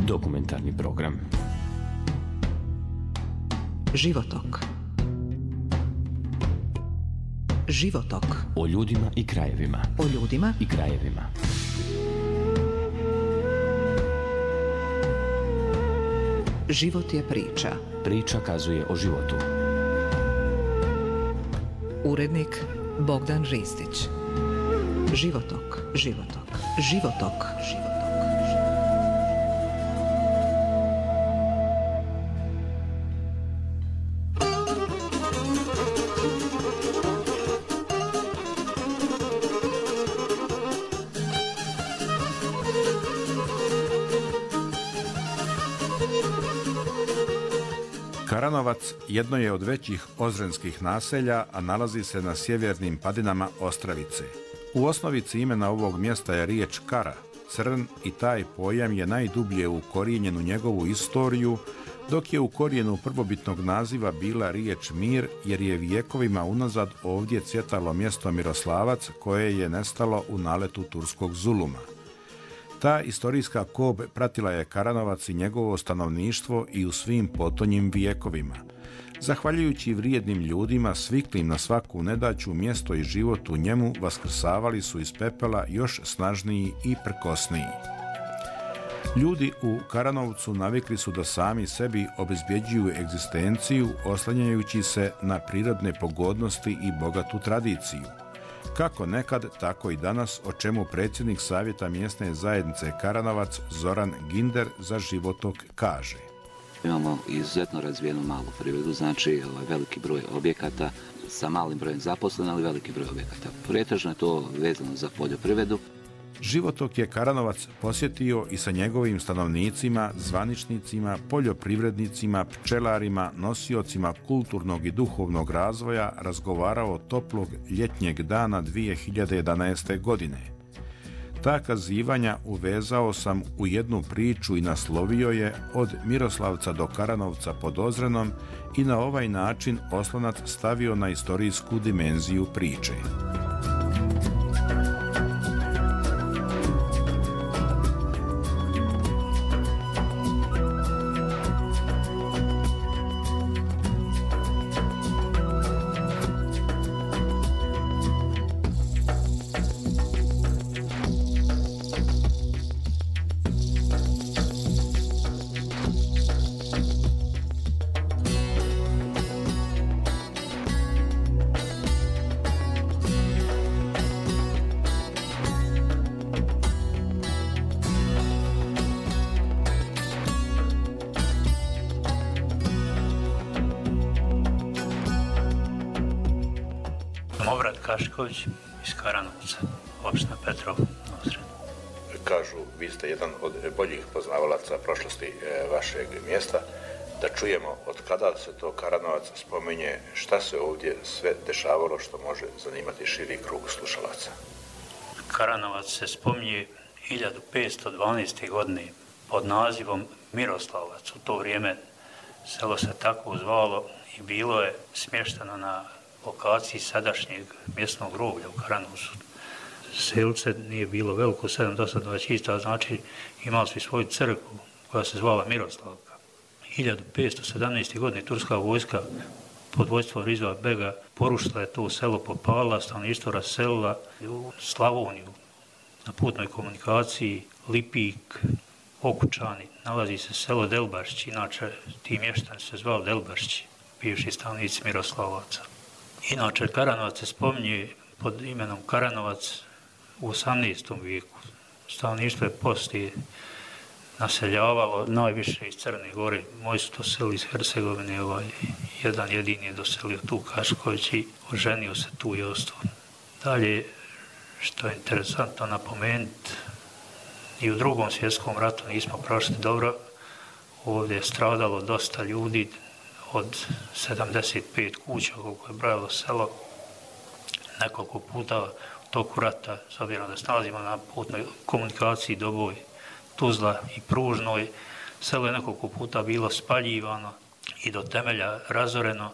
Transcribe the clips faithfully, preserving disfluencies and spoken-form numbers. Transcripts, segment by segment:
Dokumentarni program. Životok. Životok. O ljudima i krajevima. O ljudima i krajevima. Život je priča. Priča kazuje o životu. Urednik Bogdan Ristić. Životok, životok, životok, životok. Karanovac jedno je od većih ozrenskih naselja, a nalazi se na sjevernim padinama Ostravice. U osnovici imena ovog mjesta je riječ kara, crn, i taj pojam je najdublje ukorijenjen u njegovu istoriju, dok je u korijenu prvobitnog naziva bila riječ mir, jer je vijekovima unazad ovdje cvjetalo mjesto Miroslavac koje je nestalo u naletu turskog zuluma. Ta istorijska kob pratila je Karanovac i njegovo stanovništvo i u svim potonjim vijekovima. Zahvaljujući vrijednim ljudima sviklim na svaku nedaću, mjesto i život u njemu vaskrsavali su iz pepela još snažniji i prkosniji. Ljudi u Karanovcu navikli su da sami sebi obezbjeđuju egzistenciju oslanjajući se na prirodne pogodnosti i bogatu tradiciju. Kako nekad, tako i danas, o čemu predsjednik Savjeta mjesne zajednice Karanovac Zoran Ginder za Životok kaže. Imamo izuzetno razvijenu malu privredu, znači veliki broj objekata sa malim brojem zaposlenih, ali veliki broj objekata. Pretežno je to vezano za poljoprivredu. Životok je Karanovac posjetio i sa njegovim stanovnicima, zvaničnicima, poljoprivrednicima, pčelarima, nosiocima kulturnog i duhovnog razvoja razgovarao toplog ljetnjeg dana dvije hiljade jedanaeste. godine. Ta kazivanja uvezao sam u jednu priču i naslovio je Od Miroslavca do Karanovca pod Ozrenom i na ovaj način oslonac stavio na istorijsku dimenziju priče. Kašković iz Karanovca, opština Petrov, Ozren. Kažu, vi ste jedan od boljih poznavalaca prošlosti vašeg mjesta. Da čujemo od kada se to Karanovac spominje, šta se ovdje sve dešavalo što može zanimati širi krug slušalaca. Karanovac se spominje hiljadu petsto dvanaeste. godine pod nazivom Miroslavac. U to vrijeme selo se tako zvalo i bilo je smješteno na lokaciji sadašnjeg mjesnog groblja u Karanovcu. Selce nije bilo veliko, sedam do osam domaćinstava, znači imali su i svoju crkvu koja se zvala Miroslavka. hiljadu petsto sedamnaeste. godine turska vojska pod vojstvom Rizva Bega porušila je to selo, popala, stanovništvo raselila u Slavoniju. Na putnoj komunikaciji Lipik, Okučani, nalazi se selo Delbaršći, inače ti mještani se zvali Delbaršći, bivši stanovnici Miroslavaca. Inače, Karanovac se spominje pod imenom Karanovac u osamnaestom. vijeku. Stanovništvo je poslije naseljavalo najviše iz Crne Gore. Moji su doselili iz Hercegovine, ovaj, jedan jedini je doselio tu Kašković i oženio se tu i ostao. Dalje, što je interesantno napomenuti, i u drugom svjetskom ratu nismo prošli dobro. Ovdje je stradalo dosta ljudi, od sedamdeset pet kuća koliko je brojalo selo. Nekoliko puta u toku rata, s obzirom da se nalazimo na putnoj komunikaciji Doboj, Tuzla i Pružnoj, selo je nekoliko puta bilo spaljivano i do temelja razoreno,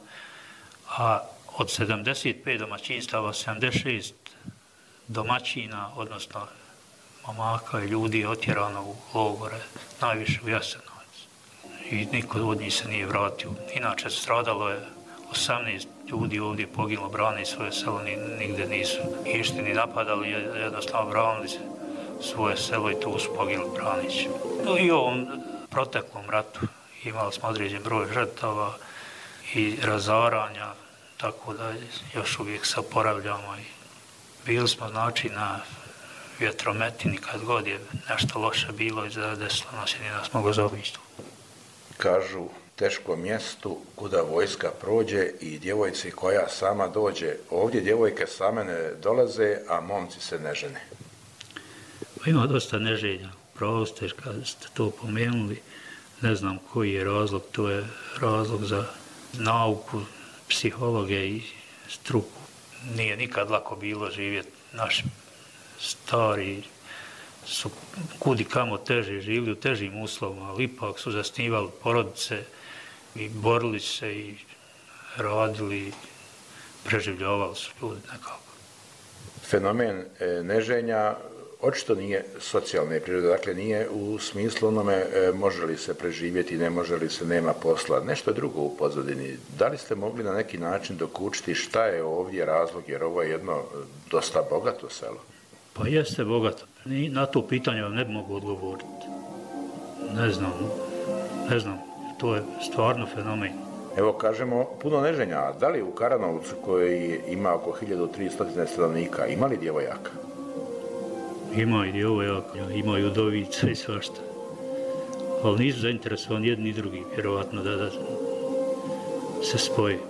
a od sedamdeset pet domaćinstava, sedamdeset šest domaćina, odnosno momaka i ljudi je otjerano u logore, najviše u Jasenovac. I niko od njih se nije vratio. Inače, stradalo je osamnaest ljudi ovdje poginulo, brani svoje selo, nigde nisu išli ni napadali, jednostavno branili svoje selo i tu su poginuli branići. No, i u ovom proteklom ratu imali smo određen broj žrtava i razaranja, tako da još uvijek se oporavljamo. Bili smo, znači, na vjetrometini kad god je nešto loše bilo i zadesilo nas i nije nas moglo zaobići. Kažu teškom mjestu kuda vojska prođe i djevojci koja sama dođe. Ovdje djevojke same ne dolaze, a momci se ne žene. Ima dosta neženja, pravo ste kad ste to pomenuli. Ne znam koji je razlog, to je razlog za nauku, psihologe i struku. Nije nikad lako bilo živjeti. Naši stari su kudi kamo teže živjeli u težim uslovima, ali ipak su zasnivali porodice i borili se i radili, preživljavali su ljudi nekako. Fenomen neženja očito nije socijalne prirode, dakle nije u smislu onome može li se preživjeti, ne može li se, nema posla, nešto je drugo u pozadini. Da li ste mogli na neki način dokučiti šta je ovdje razlog, jer ovo je jedno dosta bogato selo? Pa jeste bogato. Na to pitanje vam ne mogu odgovoriti. Ne znam, ne znam, to je stvarno fenomen. Evo kažemo puno neženja, a da li u Karanovcu koji ima oko hiljadu tristo stanovnika, ima li djevojaka? Ima i djevojaka, ima i udovica i svašta. Ali nisu zainteresovani jedni i drugi, vjerovatno da, da se spoje.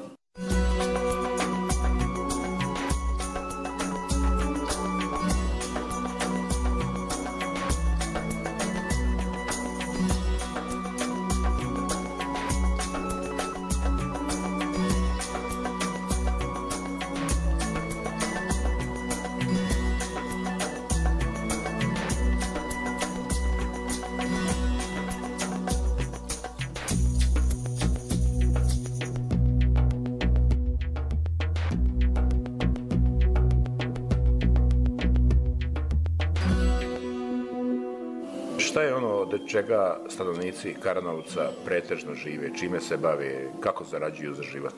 Šta je ono od čega stanovnici Karanovca pretežno žive, čime se bave, kako zarađuju za život?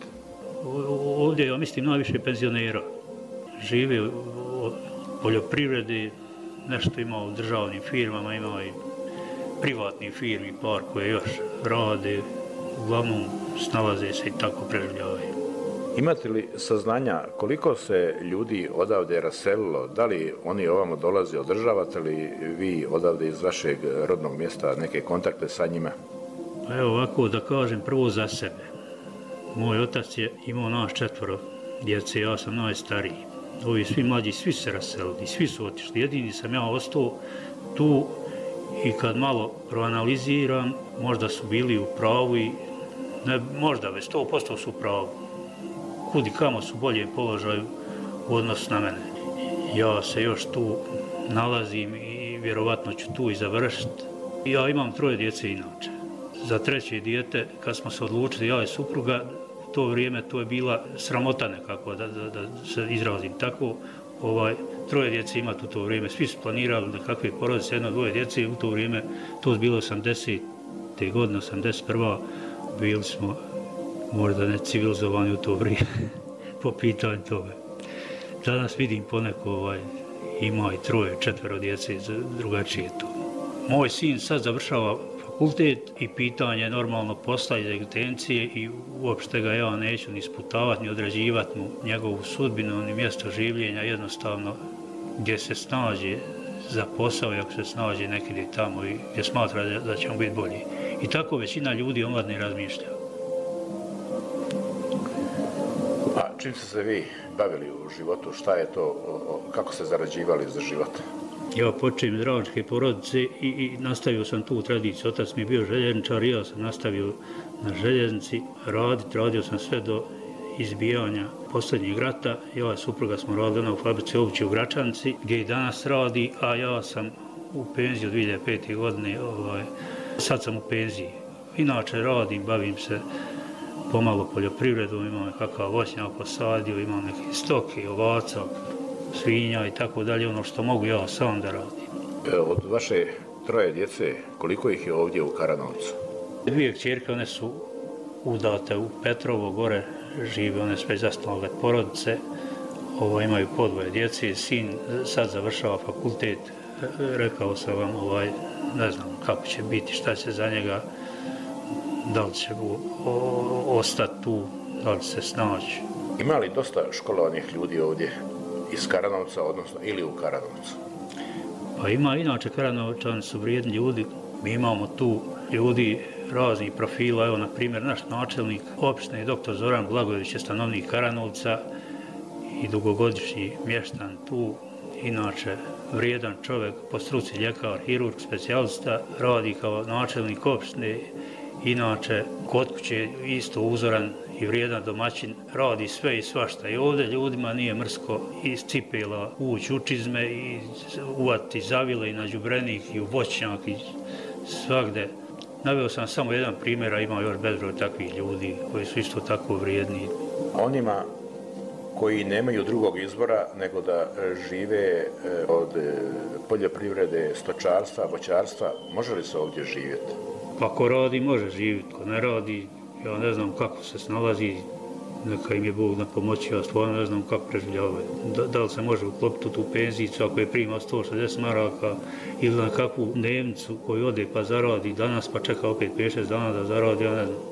Ovdje, ja mislim, najviše penzionera. Žive u poljoprivredi, nešto ima u državnim firmama, ima i privatnih firmi, par koje još rade, uglavnom snalaze se i tako preživljavaju. Imate li saznanja koliko se ljudi odavde raselilo? Da li oni ovamo dolaze, održavate li vi odavde iz vašeg rodnog mjesta neke kontakte sa njima? Evo ovako da kažem prvo za sebe. Moj otac je imao nas četvoro djece, ja sam najstariji. Ovi svi mlađi, svi se raselili, svi su otišli. Jedini sam ja ostao tu i kad malo proanaliziram, možda su bili u pravu i ne, možda već sto posto su u pravu. Kudi kamo su bolje položaju u odnosu na mene. Ja se još tu nalazim i vjerovatno ću tu i završiti. Ja imam troje djece inače. Za treće dijete, kad smo se odlučili, ja i supruga, u to vrijeme to je bila sramota nekako, da, da, da se izrazim tako. Ovaj, troje djece imati u to vrijeme, svi su planirali nekakve porodice, jedno, dvoje djece, u to vrijeme, to je bilo osamdesete godine, osamdeset prva bili smo možda ne civilizovani u to vrijeme, po pitanju toga. Danas vidim poneko ovaj, ima i troje, četvero djece, drugačije to. Moj sin sad završava fakultet i pitanje normalno posla iz egzistencije i uopšte ga ja neću ni isputavati, ni određivati mu njegovu sudbinu, ni mjesto življenja, jednostavno gdje se snađe za posao i ako se snađe neki tamo i gdje smatra da, da će mu biti bolji. I tako većina ljudi omladne razmišlja. A čim ste se vi bavili u životu, šta je to, kako ste zarađivali za život? Ja počeo iz radničke porodice i, i nastavio sam tu tradiciju. Otac mi je bio željezničar i ja sam nastavio na željeznici raditi. Radio sam sve do izbijanja posljednjeg rata. Ja i supruga smo radili u fabrici obuće u Gračanci, gdje i danas radi, a ja sam u penziji od dvije hiljade pete. godine. Ovaj, sad sam u penziji. Inače radim, bavim se pomalo poljoprivredom, imam nekakav voćnjak posadio, imam neke stoke, ovaca, svinja i tako dalje, ono što mogu ja sam da radim. Od vaše troje djece, koliko ih je ovdje u Karanovcu? Dvije kćerke, one su udate u Petrovo, gore žive, one su već zasnovale porodice, ovo, imaju podvoje djece, sin sad završava fakultet, rekao sam vam, ovaj, ne znam kako će biti, šta će za njega, da li će ostati tu, da li se snaći. Ima li dosta školovanih ljudi ovdje iz Karanovca, odnosno ili u Karanovcu? Pa ima, inače Karanovčani su vrijedni ljudi, mi imamo tu ljudi raznih profila, evo na primjer naš načelnik opštine doktor Zoran Blagojević je stanovnik Karanovca i dugogodišnji mještan tu, inače vrijedan čovjek, po struci ljekar, hirurg, specijalista, radi kao načelnik opštine, inače kod kuće isto uzoran i vrijedan domaćin, radi sve i svašta. I ovdje ljudima nije mrsko iz cipela ući u čizme i uvati zavile i na đubrenik i u voćnjak i svagde. Naveo sam samo jedan primjer, a ima još bezbroj takvih ljudi koji su isto tako vrijedni. Onima koji nemaju drugog izbora nego da žive od poljoprivrede, stočarstva, voćarstva, može li se ovdje živjeti? Pa ko radi može živjeti, ko ne radi, ja ne znam kako se snalazi, neka im je Bog na pomoći, ja stvarno ne znam kako preživljavaju. Da, da li se može uklopiti u tu penzijicu ako je prima sto šezdeset maraka ili na kakvu dnevnicu koju ode pa zaradi danas pa čeka opet pet šest dana da zaradi, ja ne znam.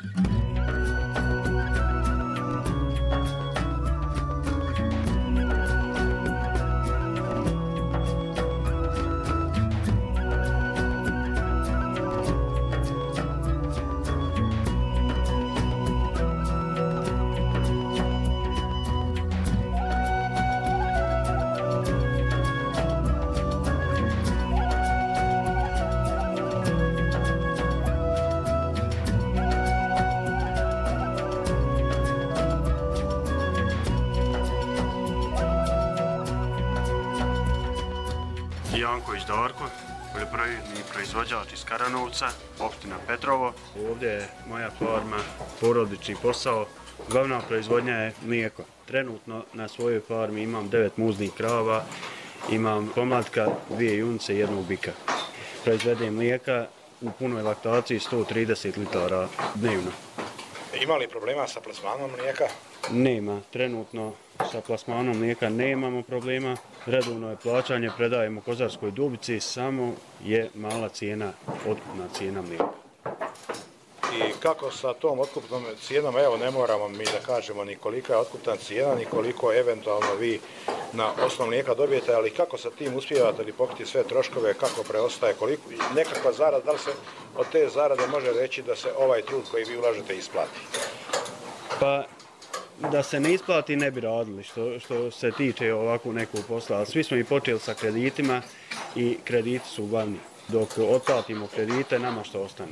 Janković Darko, poljoprivredni proizvođač iz Karanovca, opština Petrovo. Ovdje je moja farma, porodični posao. Glavna proizvodnja je mlijeko. Trenutno na svojoj farmi imam devet muznih krava, imam pomlatka, dvije junice i jednog bika. Proizvedem mlijeka u punoj laktaciji sto trideset litara dnevno. Ima li problema sa plasmanom mlijeka? Nema. Trenutno sa plasmanom mlijeka nemamo problema. Redovno je plaćanje, predajemo Kozarskoj Dubici, samo je mala cijena, otkupna cijena mlijeka. I kako sa tom otkupnom cijenom, evo ne moramo mi da kažemo ni kolika je otkupna cijena, ni koliko eventualno vi na osnovu mlijeka dobijete, ali kako sa tim uspijevate li pokriti sve troškove, kako preostaje, koliko, nekakva zarada, da li se od te zarade može reći da se ovaj trud koji vi ulažete isplati? Pa, da se ne isplati ne bi radili što, što se tiče ovakvu nekog posla. Svi smo i počeli sa kreditima i krediti su glavni. Dok otplatimo kredite, nama što ostane.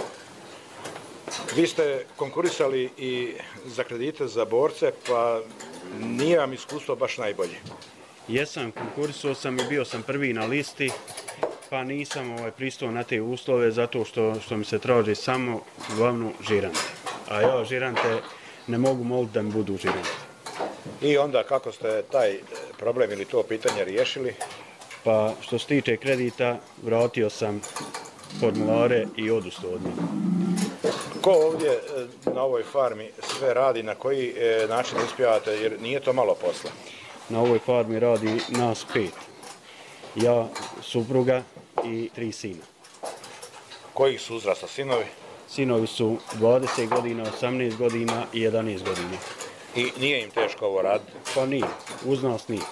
Vi ste konkurisali i za kredite za borce, pa nije vam iskustvo baš najbolje. Jesam, konkurisao sam i bio sam prvi na listi, pa nisam ovaj, pristao na te uslove zato što, što mi se traži samo glavnu žirante. A ja žirante ne mogu moliti da mi budu žirante. I onda kako ste taj problem ili to pitanje riješili? Pa što se tiče kredita, vratio sam formulare i odustao od njih. Ko ovdje na ovoj farmi sve radi, na koji način uspijevate, jer nije to malo posla? Na ovoj farmi radi nas pet. Ja, supruga i tri sina. Kojih su uzrasta sinovi? Sinovi su dvadeset godina, osamnaest godina i jedanaest godina. I nije im teško ovo raditi? Pa nije, uz nas nije.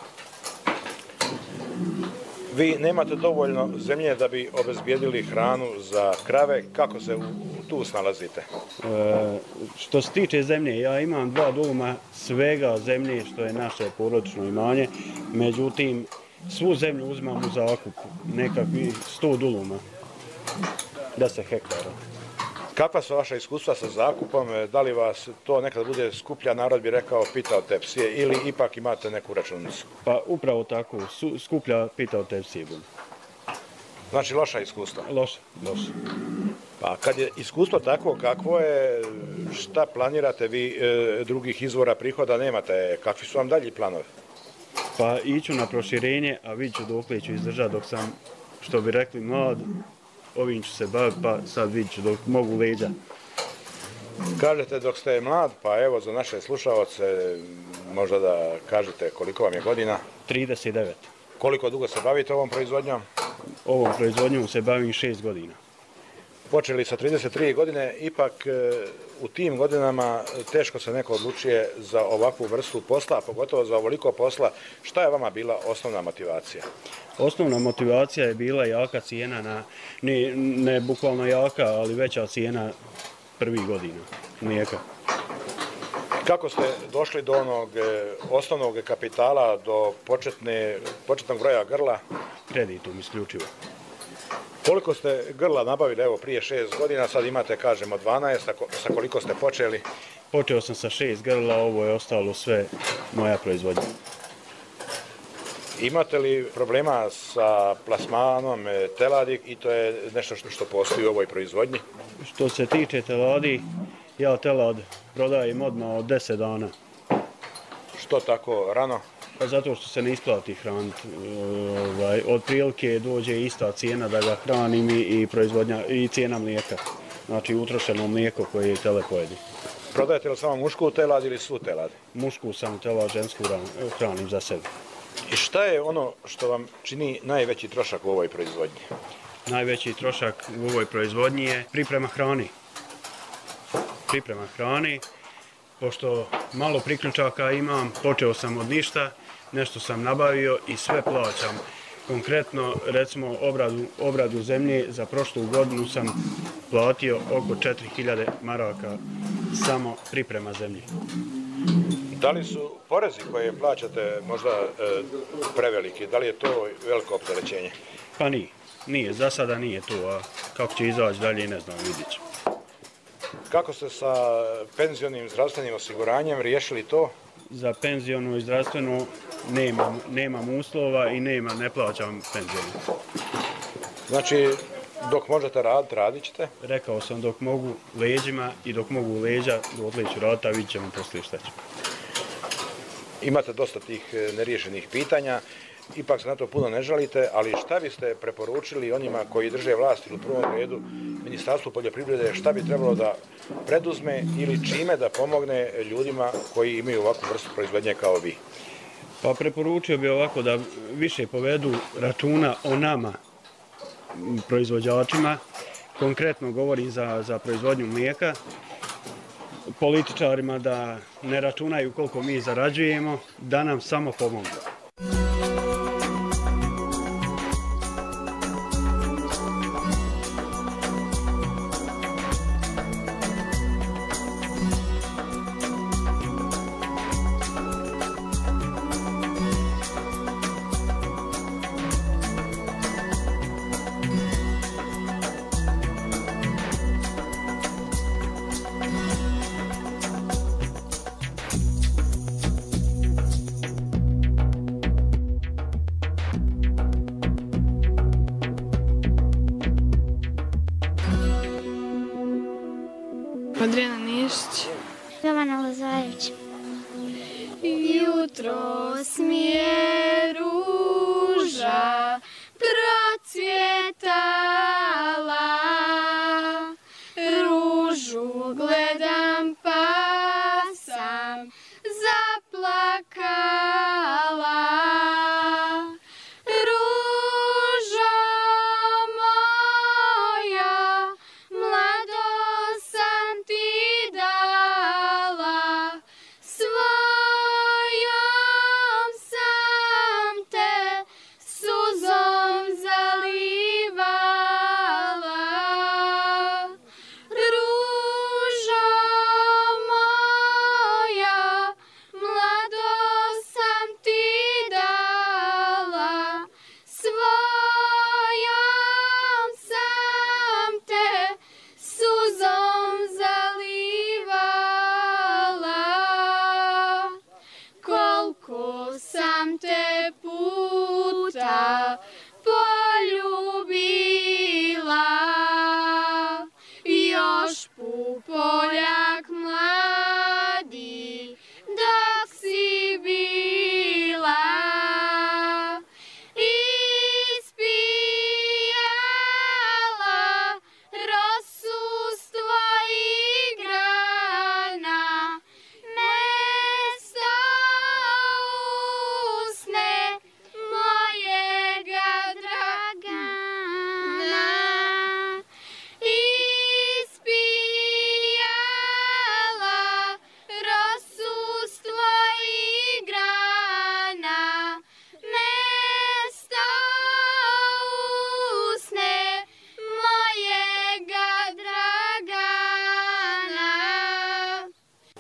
Vi nemate dovoljno zemlje da bi obezbijedili hranu za krave, kako se tu snalazite? E, što se tiče zemlje, ja imam dva duma svega zemlje što je naše porodično imanje, međutim svu zemlju uzimam u zakup, nekakvih sto duluma, deset hektara. Kakva su vaša iskustva sa zakupom? Da li vas to nekad bude skuplja, narod bi rekao, pitao tepsije, ili ipak imate neku računicu? Pa upravo tako, su, skuplja pitao tepsije bude. Znači loša iskustva? Loša, loša. Pa kad je iskustvo takvo kakvo je, šta planirate vi, e, drugih izvora prihoda nemate, kakvi su vam dalji planovi? Pa iću na proširenje, a vidit ću dokle ću izdržati dok sam što bi rekli mlad, ovim ću se baviti, pa sad vidit ću dok mogu leđa. Kažete dok ste mlad, pa evo za naše slušaoce možda da kažete koliko vam je godina. trideset devet. Koliko dugo se bavite ovom proizvodnjom? Ovom proizvodnjom se bavim šest godina. Počeli sa trideset tri godine, ipak u tim godinama teško se neko odlučuje za ovakvu vrstu posla, pogotovo za ovoliko posla. Šta je vama bila osnovna motivacija? Osnovna motivacija je bila jaka cijena, na, ne, ne bukvalno jaka, ali veća cijena prvih godina mlijeka. Kako ste došli do onog osnovnog kapitala, do početne, početnog broja grla? Kreditom isključivo. Koliko ste grla nabavili evo prije šest godina, sad imate kažemo dvanaest, sa koliko ste počeli? Počeo sam sa šest grla, ovo je ostalo sve moja proizvodnja. Imate li problema sa plasmanom teladi i to je nešto što postoji u ovoj proizvodnji? Što se tiče teladi, ja telad prodajem odmah od deset dana. Što tako rano? Pa zato što se ne isplati hraniti. Ovaj, od prilike dođe ista cijena da ga hranim i, proizvodnja, i cijena mlijeka. Znači utrošeno mlijeko koje tele pojedi. Prodajete li samo mušku telad ili svu telad? Mušku sam telad, žensku hranim za sebe. I šta je ono što vam čini najveći trošak u ovoj proizvodnji? Najveći trošak u ovoj proizvodnji je priprema hrani. Priprema hrani, pošto malo priključaka imam, počeo sam od ništa, nešto sam nabavio i sve plaćam. Konkretno, recimo, obradu, obradu zemlje za prošlu godinu sam platio oko četiri hiljade maraka, samo priprema zemlje. Da li su porezi koje plaćate možda e, preveliki? Da li je to veliko opterećenje? Pa nije, nije, za sada nije to, a kako će izaći dalje ne znam, vidit ćemo. Kako ste sa penzionim zdravstvenim osiguranjem riješili to? Za penziono i zdravstveno nemam, nemam uslova i nema, ne plaćam penziono. Znači, dok možete raditi, radit ćete? Rekao sam dok mogu leđima i dok mogu leđa, dotle ću raditi, a vidit ćemo poslije šta ćemo. Imate dosta tih neriješenih pitanja, ipak se na to puno ne žalite, ali šta biste preporučili onima koji drže vlast ili u prvom redu Ministarstvu poljoprivrede, šta bi trebalo da preduzme ili čime da pomogne ljudima koji imaju ovakvu vrstu proizvodnje kao vi? Pa preporučio bi ovako da više povedu računa o nama, proizvođačima, konkretno govorim za, za proizvodnju mlijeka, političarima da ne računaju koliko mi zarađujemo, da nam samo pomogu. Adriana Nišić. Jovana Lazarević. Jutros mi je ruža procvjetala, ružu gledam pa sam zaplakala. Ruža moja, mlado sam ti dala, svojom sam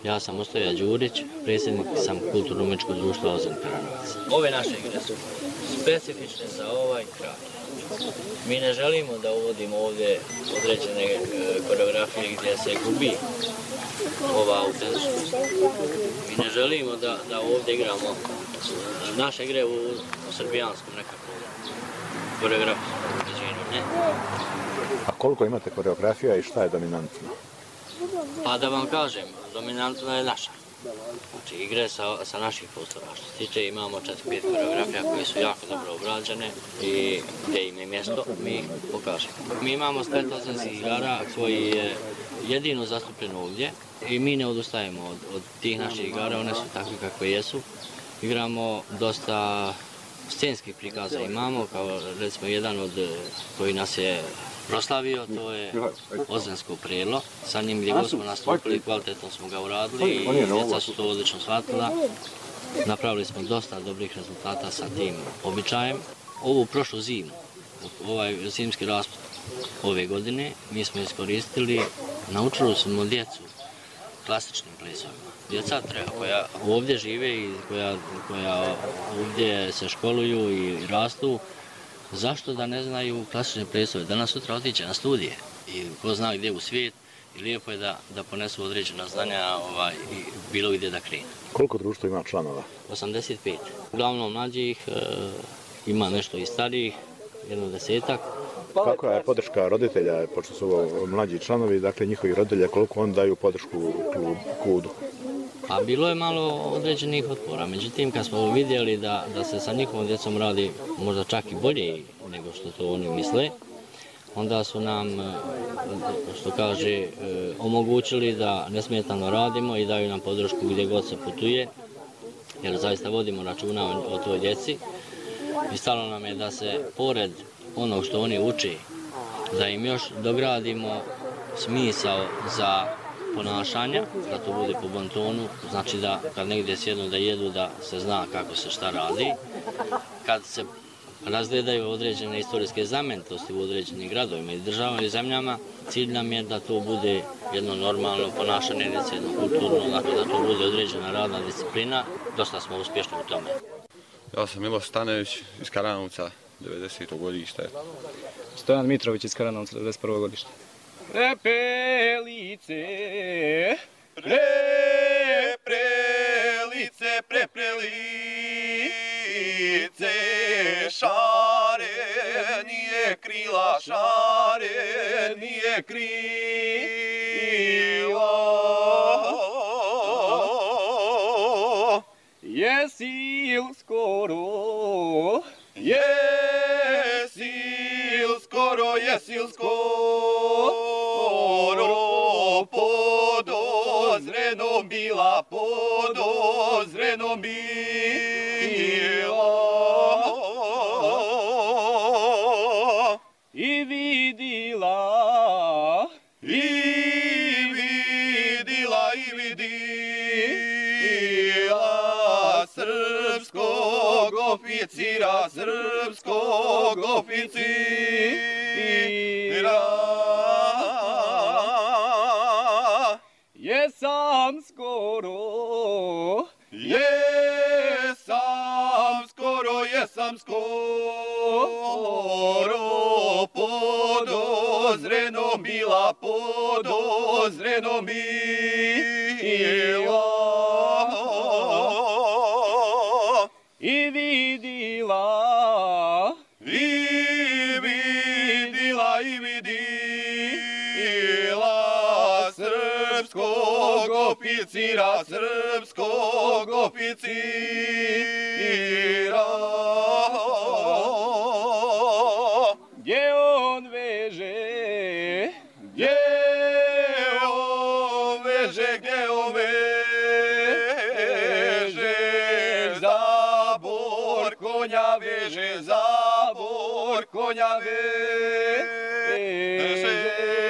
Ja sam Ostoja Đurić, predsjednik sam Kulturno-umjetničkog društva Ozren Karanovac. Ove naše igre su specifične za ovaj kraj. Mi ne želimo da uvodimo ovdje određene e, koreografije gdje se gubi ova autentičnost. Mi ne želimo da, da ovdje igramo naše igre u, u srbijanskom nekakvom koreografijskom određenju, ne. A koliko imate koreografija i šta je dominantno? Pa da vam kažem, dominantna je naša. Znači igre sa, sa naših prostora. Što se tiče imamo četiri pet koreografija koje su jako dobro obrađene i gdje im je mjesto, mi ih pokažemo. Mi imamo splet ozrenskih igara koji je jedino zastupljen ovdje i mi ne odustajemo od, od tih naših igara, one su takve kakve jesu. Igramo dosta scenskih prikaza imamo, kao recimo jedan od koji nas je proslavio, to je Ozrensko prelo. Sa njim gdje god smo nastupili, kvalitetno smo ga uradili i djeca su to odlično shvatila. Napravili smo dosta dobrih rezultata sa tim običajem. Ovu prošlu zimu, ovaj zimski rasput ove godine, mi smo iskoristili, naučili smo djecu klasičnim plesovima. Djeca treba, koja ovdje žive i koja, koja ovdje se školuju i rastu, zašto da ne znaju klasične plesove? Danas sutra otiće na studije i ko zna gdje u svijet i lijepo je da, da ponesu određena znanja ovaj, i bilo gdje da krenu. Koliko društvo ima članova? osamdeset pet. Uglavnom mlađih, e, ima nešto i starijih, jedno desetak. Kakva je podrška roditelja, pošto su ovo mlađi članovi, dakle njihovi roditelja, koliko oni daju podršku klubu? Pa bilo je malo određenih otpora, međutim kad smo vidjeli da, da se sa njihovom djecom radi možda čak i bolje nego što to oni misle, onda su nam, što kaže, omogućili da nesmetano radimo i daju nam podršku gdje god se putuje, jer zaista vodimo računa o toj djeci. I stalo nam je da se pored onog što oni uči, da im još dogradimo smisao za ponašanja, da to bude po bontonu, znači da kad negdje sjednu da jedu, da se zna kako se šta radi. Kad se razgledaju određene istorijske znamenitosti u određenim gradovima i državama i zemljama, cilj nam je da to bude jedno normalno ponašanje djece, jedno kulturno, dakle da to bude određena radna disciplina. Dosta smo uspješni u tome. Ja sam Miloš Stanević iz Karanovca, devedeseto godište. Stojan Mitrović iz Karanovca, devedeset prvo godište. Prepelice, pre, prelice, preprelice, šare, nije krila, šare, nije krila. Jesi il skoro, jesi il skoro, jesi il skoro, podozreno bila, podozreno bila. I vidila, i vidila, i vidila srpskog oficira, srpskog oficira. Jesam skoro, jesam skoro, jesam skoro, podozreno bila, podozreno bila. I vidila, i vidila, i vidila srpskog oficira, srpskog oficira. Gdje on veže, gdje on veže, gdje on veže, zabor konja veže, zabor konja veže.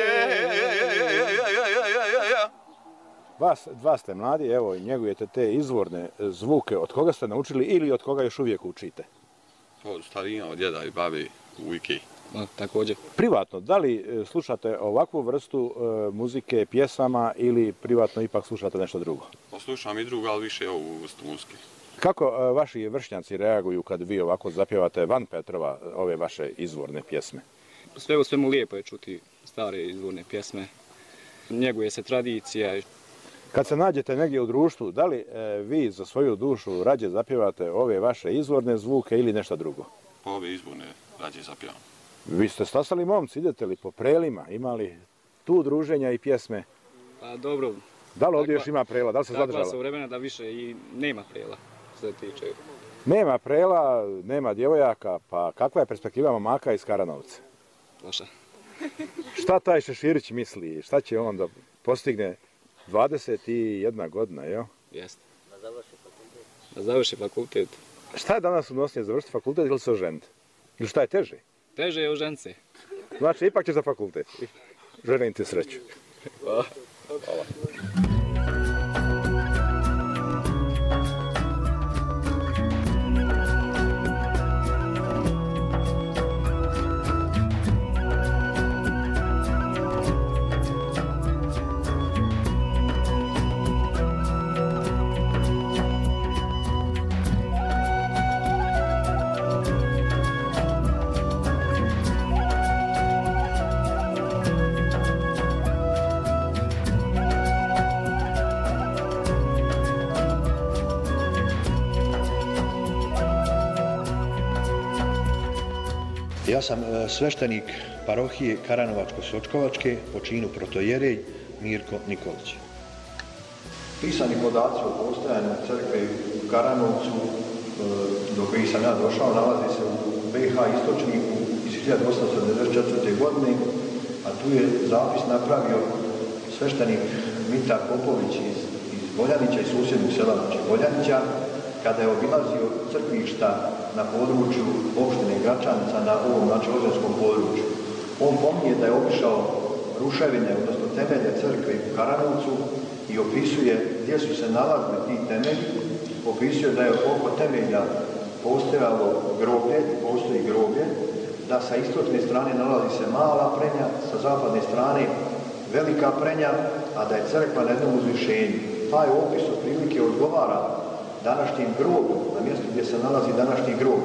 Vas dva ste mladi, evo, njegujete te izvorne zvuke. Od koga ste naučili ili od koga još uvijek učite? Od starina, od djeda i babi, ujke. a, također. Privatno, da li e, slušate ovakvu vrstu e, muzike, pjesama ili privatno ipak slušate nešto drugo? Poslušam i drugo, ali više ovu vrstu muzike. Kako e, vaši vršnjaci reaguju kad vi ovako zapjevate van Petrova ove vaše izvorne pjesme? Sve u svemu lijepo je čuti stare izvorne pjesme. Njeguje se tradicija. Kad se nađete negdje u društvu, da li e, vi za svoju dušu rađe zapjevate ove vaše izvorne zvuke ili nešto drugo? Ove izvorne rađe zapjevam. Vi ste stasali momci, idete li po prelima, imali tu druženja i pjesme? Pa dobro. Da li ovdje još ima prela, da li se zadržala? Takva su vremena da više i nema prela, što se tiče. Nema prela, nema djevojaka, pa kakva je perspektiva momaka iz Karanovca? Loša. Šta taj Šeširić misli, šta će on da postigne dvadeset jedna godina, jel? Jeste. Da završi fakultet. Da završi fakultet. Šta je danas unosnije, završiti fakultet ili se oženiti? Ili šta je teže? Teže je oženiti se. Znači, ipak će za fakultet. Želim ti sreću. Hvala. Hvala. Ja sam sveštenik parohije Karanovačko-Sočkovačke po činu protojerej Mirko Nikolić. Pisani podaci o postojanju crkve u Karanovcu, do kojih sam ja došao, nalazi se u B H istočniku iz hiljadu osamsto devedeset četvrte. godine, a tu je zapis napravio sveštenik Mitar Popović iz, iz Boljanića i susjednog sela Boljanića, kada je obilazio crkvišta na području opštine Gračanica na ovom, znači, ozonskom području. On pominje da je obišao ruševine, odnosno temelje crkve u Karanovcu i opisuje gdje su se nalazili ti temelji. Opisuje da je oko temelja postojalo groblje, postoji groblje, da sa istočne strane nalazi se mala prenja, sa zapadne strane velika prenja, a da je crkva na jednom uzvišenju. Taj opis otprilike odgovara današnjim groblju, na mjestu gdje se nalazi današnji grob.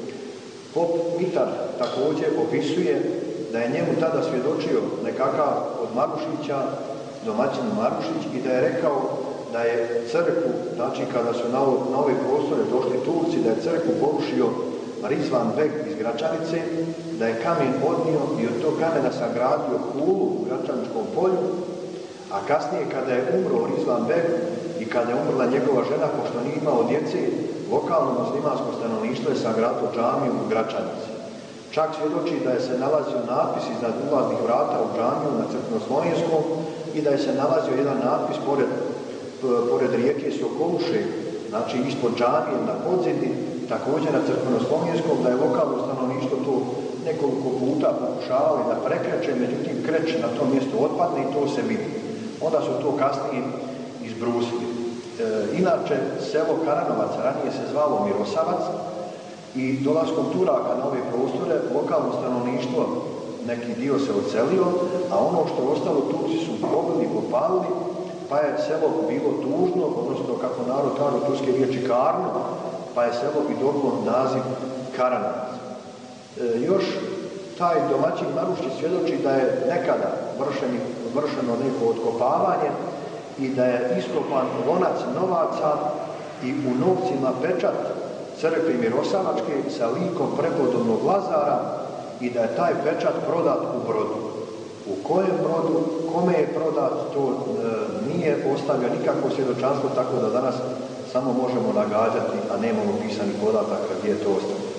Pop Mitar također opisuje da je njemu tada svjedočio nekakav od Marušića, domaćin Marušić, i da je rekao da je crkvu, znači kada su na, na ove prostore došli Turci, da je crkvu porušio Rizvan Beg iz Gračanice, da je kamen odnio i od tog kamena sagradio kulu u Gračaničkom polju, a kasnije kada je umro Rizvan Beg i kada je umrla njegova žena, pošto nije imao djece, lokalno muslimansko stanovništvo je sagradilo džamiju u Gračanici. Čak svjedoči da je se nalazio napis iznad ulaznih vrata u džamiju na Crkveno-Slovenskom i da je se nalazio jedan napis pored, pored rijeke Sokoluše, znači ispod džamije na podzidi, također na Crkveno-Slovenskom, da je lokalno stanovništvo to nekoliko puta pokušavali da prekreće, međutim kreć na tom mjestu otpadne i to se vidi. Onda su to kasnije izbrusili. E, inače, selo Karanovac ranije se zvalo Mirosavac i dolaskom Turaka na ove prostore lokalno stanovništvo neki dio se odselio, a ono što je ostalo Turci su pobili i popalili, pa je selo bilo tužno, odnosno kako narod kaže turske riječi Karno, pa je selo i dobilo naziv Karanovac. E, još taj domaćin Marušić svjedoči da je nekada vršeni, vršeno neko otkopavanje i da je iskopan lonac novaca i u novcima pečat crkve Mirosavačke sa likom prepodobnog Lazara i da je taj pečat prodat u brodu. U kojem brodu, kome je prodat, to e, nije ostavio nikakvo svjedočanstvo, tako da danas samo možemo nagađati, a nemamo pisanih podataka gdje je to ostavio.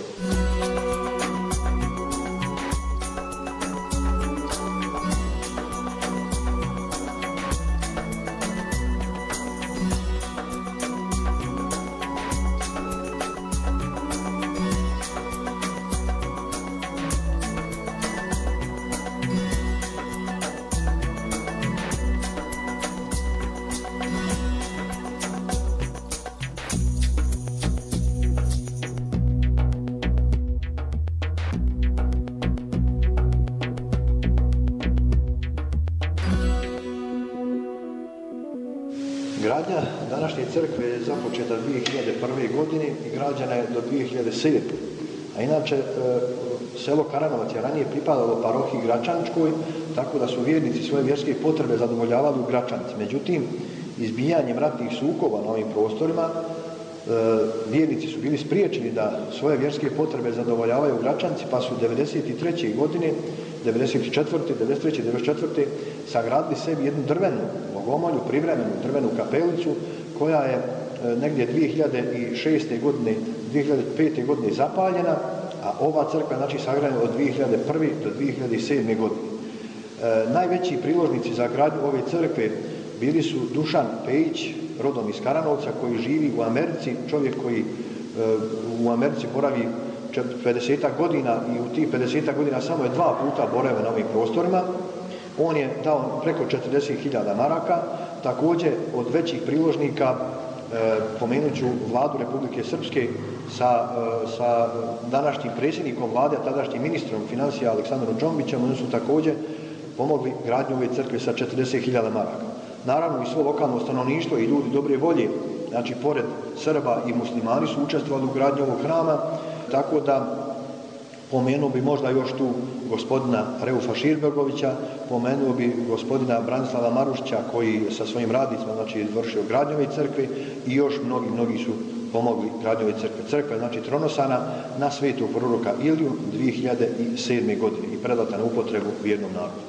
Gradnja današnje crkve je započeta dvije hiljade prve. godine i građena je do dvije hiljade sedme. A inače, selo Karanovac je ranije pripadalo parohiji Gračaničkoj, tako da su vjernici svoje vjerske potrebe zadovoljavali u Gračanici. Međutim, izbijanjem ratnih sukoba na ovim prostorima, vjernici su bili spriječeni da svoje vjerske potrebe zadovoljavaju u Gračanici, pa su devedeset treće. godine, devedeset četvrte. devedeset treće. devedeset četvrte. sagradili sebi jednu drvenu bogomolju, privremenu drvenu kapelicu, koja je negdje dvije hiljade šeste. godine, dvije hiljade pete. godine zapaljena, a ova crkva je znači sagrađena od dvije hiljade prve. do dvije hiljade sedme. godine. E, najveći priložnici za gradnju ove crkve bili su Dušan Pejić, rodom iz Karanovca, koji živi u Americi, čovjek koji e, u Americi boravi pedesetak godina i u tih pedesetak godina samo je dva puta boravio na ovim prostorima. On je dao preko četrdeset hiljada maraka. Također od većih priložnika e, pomenut ću vladu Republike Srpske sa, e, sa današnjim predsjednikom vlade, tadašnjim ministrom financija Aleksandrom Džombićem. Oni su također pomogli gradnju ove crkve sa četrdeset hiljada maraka. Naravno i svo lokalno stanovništvo i ljudi dobre volje, znači pored Srba i muslimani su učestvovali u gradnju ovog hrama, tako da pomenuo bi možda još tu gospodina Reufa Širbegovića, pomenuo bi gospodina Branislava Marušića koji sa svojim radnicima znači izvršio gradnju ove crkve i još mnogi, mnogi su pomogli gradnju ove crkve. Crkva je znači tronosana na svetog proroka Iliju dvije hiljade sedme. godine i predata na upotrebu vjernom narodu.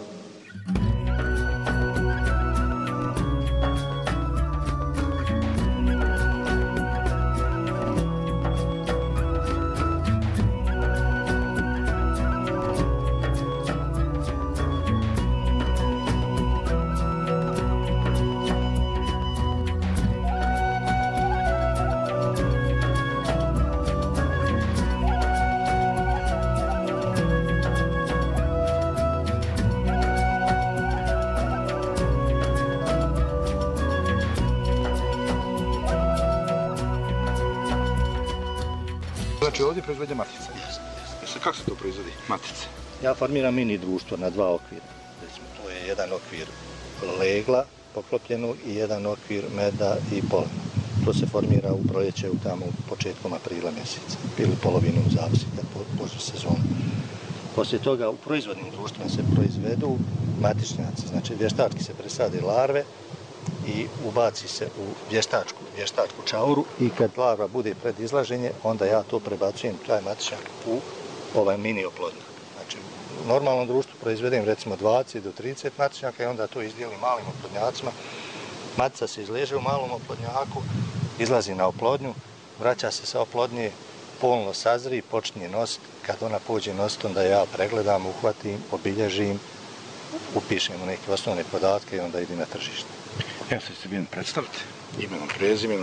Znači ovdje proizvodnja matica? Jeste. Kako se to proizvodi, matice? Ja formiram mini društvo na dva okvira. Recimo, to je jedan okvir legla poklopljenog i jedan okvir meda i polena. To se formira u proljeće u tamo početkom aprila mjeseca ili polovinom zavisi kad počne sezona. Poslije toga u proizvodnim društvima se proizvedu matičnjaci, znači vještački se presade larve i ubaci se u vještačku, vještačku čauru i kad larva bude pred izlaženje, onda ja to prebacujem, taj matičnjak, u ovaj mini oplodnjak. Znači, u normalnom društvu proizvedem recimo dvadeset do trideset matičnjaka i onda to izdijelim malim oplodnjacima. Matica se izleže u malom oplodnjaku, izlazi na oplodnju, vraća se sa oplodnje, polno sazri, počinje nositi. Kad ona pođe nositi, onda ja pregledam, uhvatim, obilježim, upišem u neke osnovne podatke i onda idem na tržište. Ja se ćete vi predstaviti imenom, prezimenom.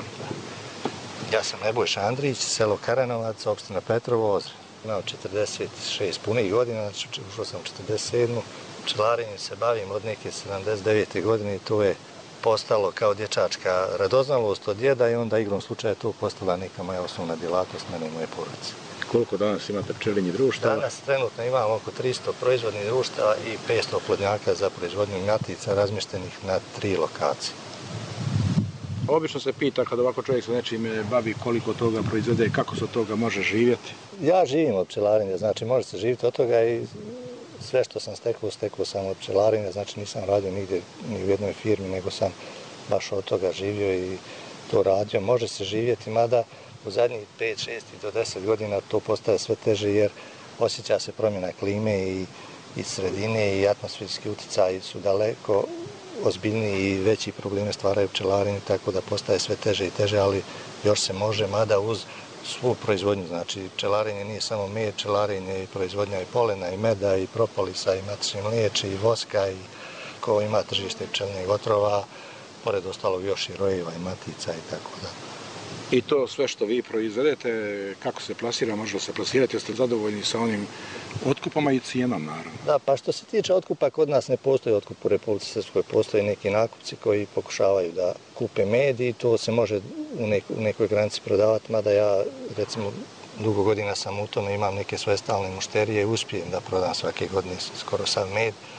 Ja sam Nebojša Andrić, selo Karanovac, opština Petrovo, Ozre. Imam četrdeset šest punih godina, znači ušao sam u četrdeset sedmu. Pčelarenjem se bavim od neke sedamdeset devete. godine i to je postalo kao dječačka radoznalost od djeda i onda igrom slučaja to postala neka moja osnovna djelatnost mene i moje porodice. Koliko danas imate pčelinjih društava? Danas trenutno imam oko tristo proizvodnih društava i petsto oplodnjaka za proizvodnju matica razmještenih na tri lokacije. Obično se pita kad ovako čovjek se nečim bavi koliko toga proizvede i kako se od toga može živjeti? Ja živim od pčelarenja, znači može se živjeti od toga i sve što sam stekao, stekao sam od pčelarenja, znači nisam radio nigdje ni u jednoj firmi, nego sam baš od toga živio i to radio. Može se živjeti, mada u zadnjih pet, šest do deset godina to postaje sve teže jer osjeća se promjena klime i, i sredine i atmosferski utjecaji su daleko ozbiljniji i veći probleme stvaraju pčelarenje, tako da postaje sve teže i teže, ali još se može, mada uz svu proizvodnju. Znači, pčelarenje nije samo med, pčelarenje i proizvodnja i polena, i meda, i propolisa, i matične mliječe, i voska, i ko ima tržište pčelinjih otrova, pored ostalog još i rojeva i matica i tako da. I to sve što vi proizvedete, kako se plasira, može se plasirati, jeste zadovoljni sa onim otkupama i cijenom, naravno? Da, pa što se tiče otkupa, kod nas ne postoji otkup u Republici Srpskoj, postoje neki nakupci koji pokušavaju da kupe med i to se može u, nek u nekoj granici prodavati, mada ja, recimo, dugo godina sam u tome, imam neke svoje stalne mušterije i uspijem da prodam svake godine skoro sav med.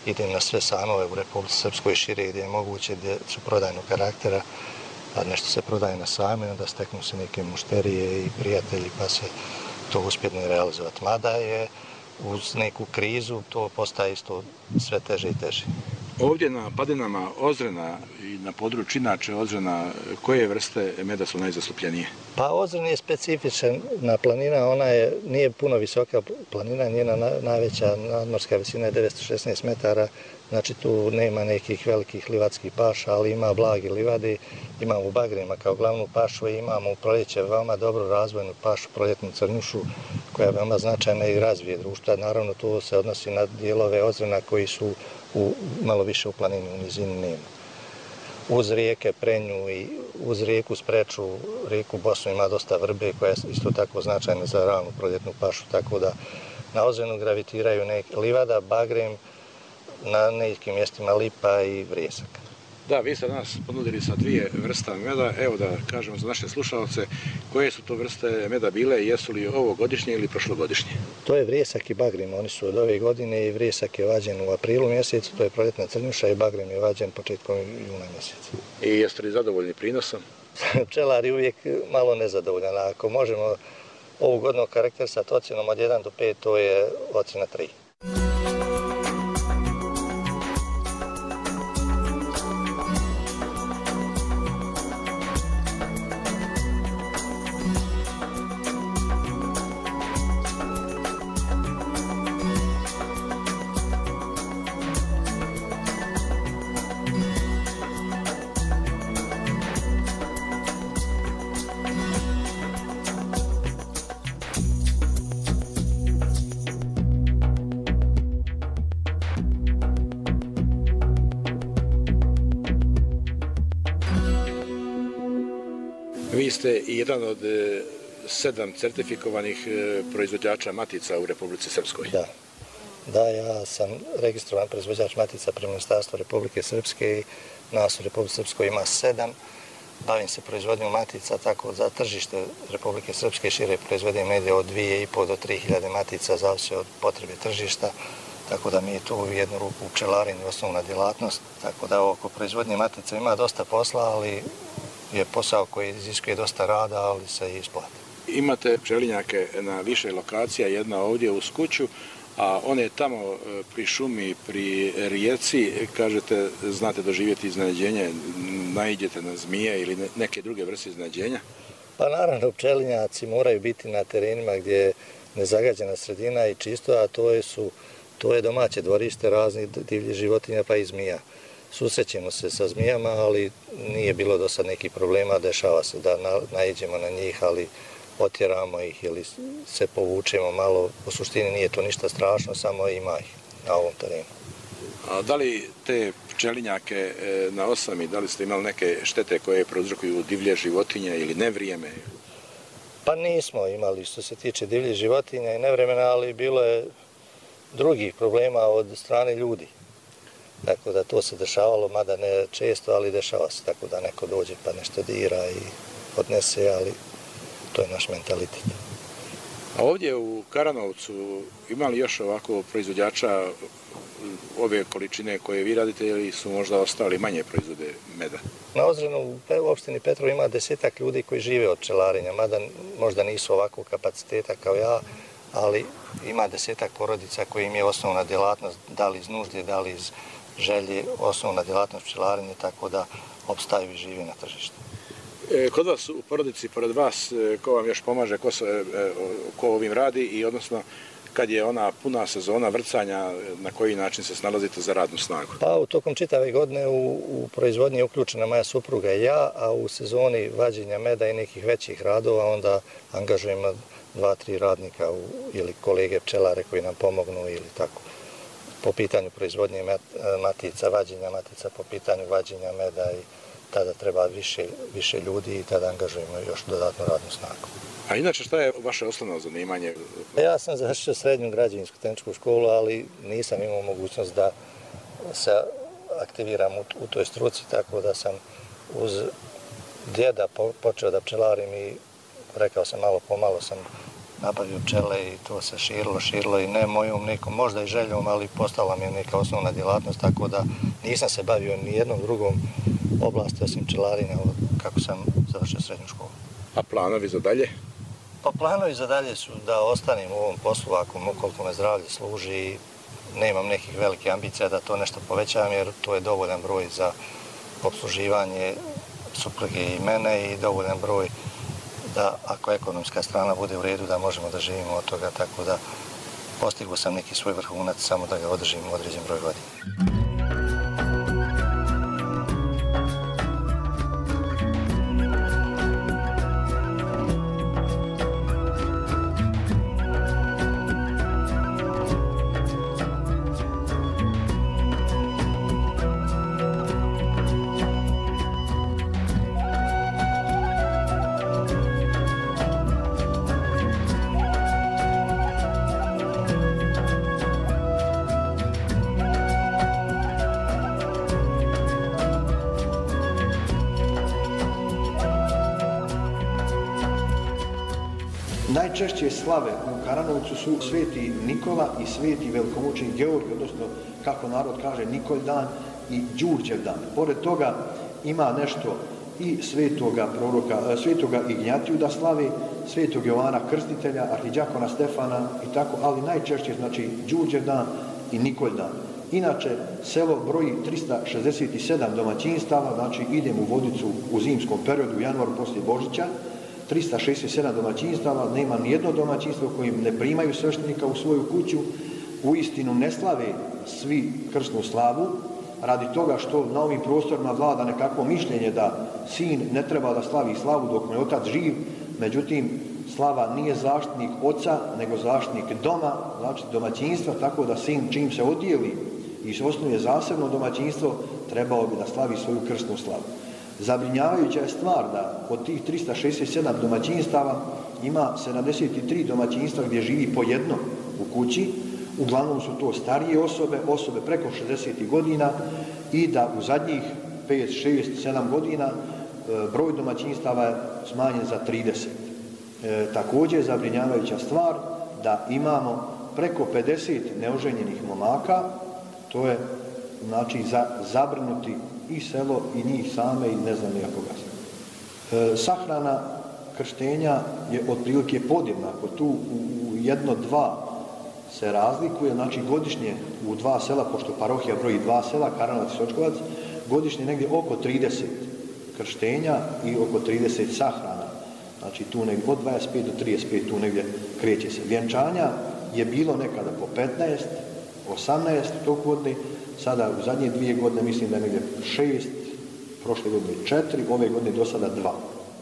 idem na sve sajmove u Republici Srpskoj šire gdje je moguće, gdje su prodajnog karaktera, a nešto se prodaje na sajmu, onda steknu se neke mušterije i prijatelji pa se to uspjetno realizovati. Mada je uz neku krizu to postaje isto sve teže i teže. Ovdje na padinama Ozrena i na području inače Ozrena, koje vrste meda su najzastupljenije? Pa Ozren je specifična planina, ona je, nije puno visoka planina, njena najveća nadmorska visina je devetsto šesnaest metara, znači tu nema nekih velikih livadskih paša, ali ima blagi livadi, imamo u bagrima kao glavnu pašu i imamo u proljeće veoma dobro razvojnu pašu, proljetnu crnjušu, koja je veoma značajna i razvije društva. Naravno, to se odnosi na dijelove Ozrena koji su u, malo više u planini, u nizini nema. Uz rijeke Prenju i uz rijeku Spreču, rijeku Bosnu ima dosta vrbe koja je isto tako značajna za ravnu proljetnu pašu, tako da na Ozrenu gravitiraju neke livada, bagrem, na nekim mjestima lipa i vrijesak. Da, vi ste nas ponudili sa dvije vrsta meda. Evo da kažemo za naše slušalce, koje su to vrste meda bile i jesu li ovogodišnje ili prošlogodišnje? To je vrijesak i bagrem, oni su od ove godine i vrijesak je vađen u aprilu mjesecu, to je proljetna crnjuša i bagrem je vađen početkom juna mjeseca. I jeste li zadovoljni prinosom? Pčelar je uvijek malo nezadovoljan, a ako možemo ovu godinu karakterisati ocjenom od jedan do pet, to je ocjena tri. Vi ste i jedan od sedam certifikovanih proizvođača matica u Republici Srpskoj. Da. Da, ja sam registrovan proizvođač matica pri Ministarstvu Republike Srpske i nas u Republike Srpskoj ima sedam. Bavim se proizvodnjom matica, tako za tržište Republike Srpske šire proizvodim negdje od dvije i po do tri hiljade matica, zavisi od potrebe tržišta. Tako da mi je tu u jednu ruku pčelarenje osnovna djelatnost. Tako da oko proizvodnje matica ima dosta posla, ali je posao koji iziskuje dosta rada, ali se i isplati. Imate pčelinjake na više lokacija, jedna ovdje uz kuću, a one tamo pri šumi, pri rijeci, kažete, znate doživjeti iznenađenje, naiđete na zmije ili neke druge vrste iznenađenja? Pa naravno, pčelinjaci moraju biti na terenima gdje je nezagađena sredina i čisto, a to je, su, to je domaće dvorište raznih divljih životinja pa i zmija. Susrećemo se sa zmijama, ali nije bilo do sad nekih problema, dešava se da naiđemo na njih, ali otjeramo ih ili se povučemo malo. U suštini nije to ništa strašno, samo ima ih na ovom terenu. A da li te pčelinjake na osami, da li ste imali neke štete koje prouzrokuju divlje životinje ili nevrijeme? Pa nismo imali što se tiče divlje životinja i nevremena, ali bilo je drugih problema od strane ljudi. Tako da to se dešavalo, mada ne često, ali dešava se, tako da neko dođe pa nešto dira i odnese, ali to je naš mentalitet. A ovdje u Karanovcu ima li još ovako proizvođača ove količine koje vi radite ili su možda ostali manje proizvode meda? Na Ozrenu u opštini Petrovo ima desetak ljudi koji žive od pčelarenja, mada možda nisu ovakvog kapaciteta kao ja, ali ima desetak porodica koji im je osnovna djelatnost, da li iz nužde, da li iz želje, osnovna djelatnost pčelarenja, tako da opstaju i žive na tržištu. Kod vas u porodici, pored vas, ko vam još pomaže, ko, se, ko ovim radi i odnosno kad je ona puna sezona vrcanja, na koji način se snalazite za radnu snagu? Pa u tokom čitave godine u, u proizvodnji je uključena moja supruga i ja, a u sezoni vađenja meda i nekih većih radova onda angažujemo dva, tri radnika u, ili kolege pčelare koji nam pomognu ili tako. Po pitanju proizvodnje matica, vađenja matica, po pitanju vađenja meda i tada treba više, više ljudi i tada angažujemo još dodatnu radnu snagu. A inače šta je vaše osnovno zanimanje? Ja sam završio srednju građevinsku tehničku školu, ali nisam imao mogućnost da se aktiviram u, u toj struci, tako da sam uz djeda po, počeo da pčelarim i rekao sam malo po malo sam nabavio pčele i to se širilo, širilo i ne mojom nekom, možda i željom, ali postala mi je neka osnovna djelatnost, tako da nisam se bavio ni jednom drugom oblasti osim pčelarine kako sam završio srednju školu. A planovi za dalje? Pa planovi za dalje su da ostanem u ovom poslu, ako ukoliko me zdravlje služi i nemam nekih velikih ambicija da to nešto povećavam, jer to je dovoljan broj za obsluživanje supruge i mene i dovoljan broj da ako ekonomska strana bude u redu da možemo da živimo od toga, tako da postigao sam neki svoj vrhunac samo da ga održim u određen broj godina. Najčešće slave u Karanovcu su Sveti Nikola i Sveti velikomučenik Georgij, odnosno, kako narod kaže, Nikoldan i Đurđev dan. Pored toga ima nešto i svetoga proroka, svetoga Ignjatiju da slavi, svetog Jovana Krstitelja, arhidjakona Stefana i tako, ali najčešće znači Đurđev dan i Nikoldan. Inače, selo broji trista šezdeset sedam domaćinstava, znači idem u Vodicu u zimskom periodu, u januaru poslije Božića, trista šezdeset sedam domaćinstava, nema nijedno domaćinstvo kojim ne primaju sveštenika u svoju kuću, uistinu ne slave svi krsnu slavu, radi toga što na ovim prostorima vlada nekakvo mišljenje da sin ne treba da slavi slavu dok mu je otac živ, međutim, slava nije zaštitnik oca, nego zaštitnik doma, znači domaćinstva, tako da sin čim se odijeli i se osnuje zasebno domaćinstvo, trebao bi da slavi svoju krsnu slavu. Zabrinjavajuća je stvar da od tih trista šezdeset sedam domaćinstava ima sedamdeset tri domaćinstva gdje živi po jedno u kući, uglavnom su to starije osobe, osobe preko šezdeset godina i da u zadnjih pet, šest, sedam godina broj domaćinstava je smanjen za trideset. E, također je zabrinjavajuća stvar da imamo preko pedeset neoženjenih momaka, to je znači za zabrinuti i selo i njih same i ne znam nijakoga. E, sahrana krštenja je otprilike podjednako, tu u jedno, dva se razlikuje, znači godišnje u dva sela, pošto parohija broji dva sela, Karanovac i Sočkovac, godišnje negdje oko trideset krštenja i oko trideset sahrana. Znači tu negdje od dvadeset pet do trideset pet, tu negdje kreće se. Vjenčanja je bilo nekada po petnaest, osamnaest tog godine, sada u zadnje dvije godine mislim da je negdje šest, prošle godine četiri, ove godine do sada dva.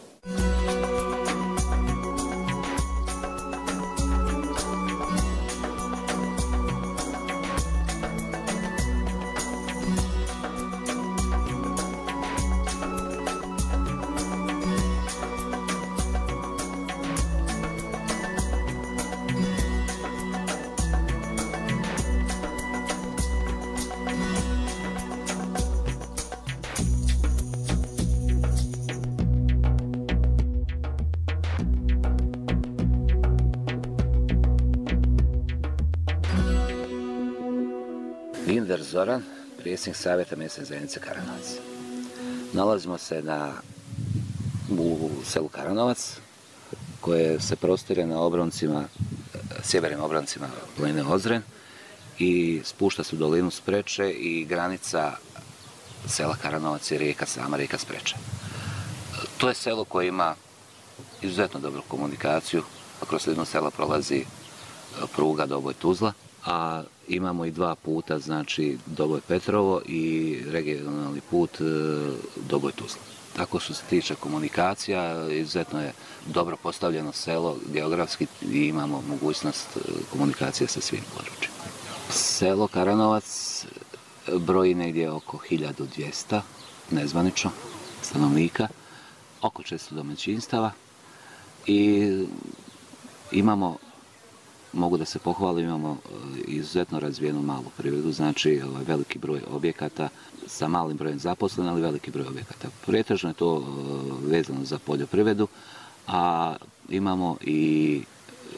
Linder Zoran, predsjednik Savjeta mjesne zajednice Karanovac. Nalazimo se na, u selu Karanovac, koje se prostire na obroncima, sjevernim obroncima planine Ozren i spušta se u dolinu Spreče i granica sela Karanovac je rijeka sama, rijeka Spreče. To je selo koje ima izuzetno dobru komunikaciju, kroz sredinu sela prolazi pruga Doboj-Tuzla, a imamo i dva puta, znači Doboj-Petrovo i regionalni put Doboj-Tuzla. Tako što se tiče komunikacija, izuzetno je dobro postavljeno selo geografski i imamo mogućnost komunikacije sa svim područjima. Selo Karanovac broji negdje oko hiljadu dvjesto nezvanično stanovnika, oko četiristo domaćinstava i imamo, mogu da se pohvalim, imamo izuzetno razvijenu malu privredu, znači veliki broj objekata sa malim brojem zaposlenih, ali veliki broj objekata. Pretežno je to vezano za poljoprivredu, a imamo i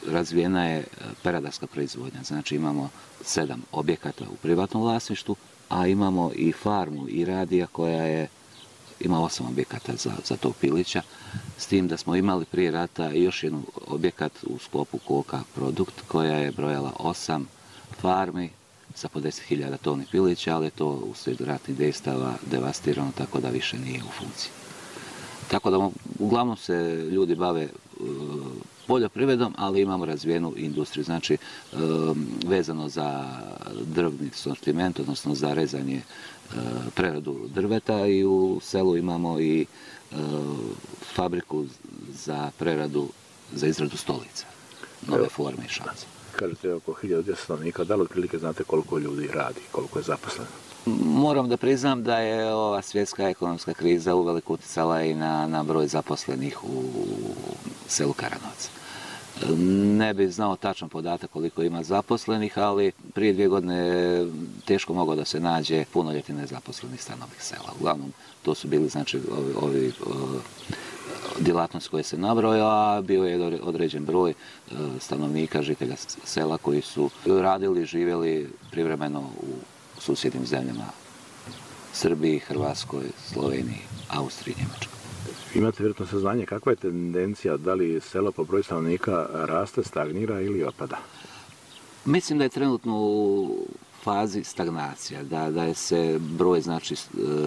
razvijena je peradarska proizvodnja. Znači imamo sedam objekata u privatnom vlasništvu, a imamo i farmu i radija koja je, ima osam objekata za, za tog pilića, s tim da smo imali prije rata još jedan objekat u sklopu Koka Produkt koja je brojala osam farmi sa po deset hiljada toni pilića, ali je to uslijed ratnih dejstava devastirano, tako da više nije u funkciji. Tako da uglavnom se ljudi bave poljoprivredom, ali imamo razvijenu industriju. Znači, vezano za drvni sortiment, odnosno za rezanje, preradu drveta, i u selu imamo i fabriku za preradu, za izradu stolica, nove forme i šanse. Kažete oko hiljadu dvjesto stanovnika, da li otprilike znate koliko ljudi radi, koliko je zaposleno? Moram da priznam da je ova svjetska ekonomska kriza uveliko utjecala i na, na broj zaposlenih u selu Karanovac. Ne bih znao tačan podatak koliko ima zaposlenih, ali prije dvije godine teško moglo da se nađe punoljetni nezaposlenih stanovnih sela. Uglavnom, to su bili znači ovi, ovi djelatnosti koje se nabrojao, a bio je određen broj stanovnika, žitelja sela koji su radili, živjeli privremeno u susjednim zemljama, Srbiji, Hrvatskoj, Sloveniji, Austriji, Njemačkoj. Imate vjerojatno saznanje kakva je tendencija, da li selo po broju stanovnika raste, stagnira ili opada? Mislim da je trenutno u fazi stagnacija, da, da je se broj znači